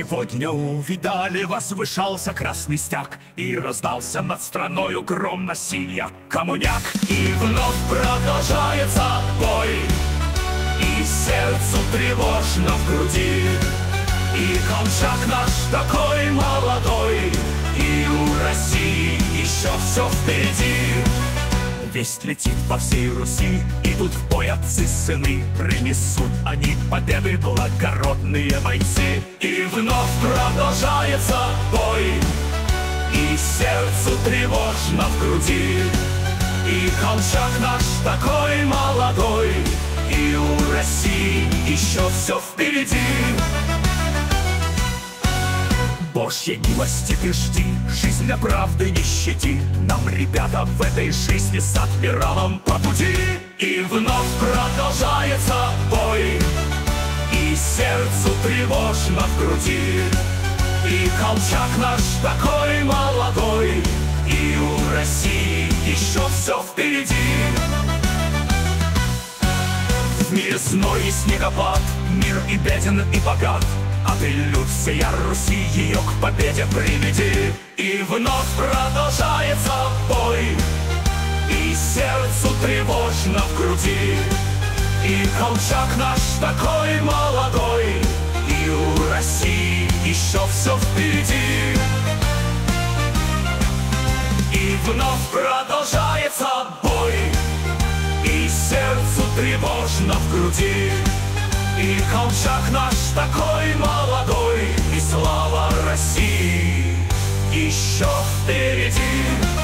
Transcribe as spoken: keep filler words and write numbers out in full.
Сегодня увидали, возвышался красный стяг, и раздался над страною гром насилия коммуняк. И вновь продолжается бой, и сердцу тревожно в груди. И Колчак наш такой молодой, и у России еще все впереди. Весть летит по всей Руси, идут в бой отцы-сыны, принесут они победы, благородные бойцы. И вновь продолжается бой, и сердцу тревожно в груди. И Колчак наш такой молодой, и у России еще все впереди. Божьей милости ты жди, жизнь для правды не щади. Нам, ребята, в этой жизни с адмиралом по пути. И вновь продолжается бой, и сердцу тревожно в груди. И Колчак наш такой молодой, и у России еще все впереди. В мире зной и снегопад, мир и беден, и богат, а ты, люд всея Руси, ее к победе приведи. И вновь продолжается бой, и сердцу тревожно в груди. И Колчак наш такой молодой, и у России еще все впереди. И вновь продолжается бой, и сердцу тревожно в груди. И Колчак наш такой молодой, и слава России еще впереди.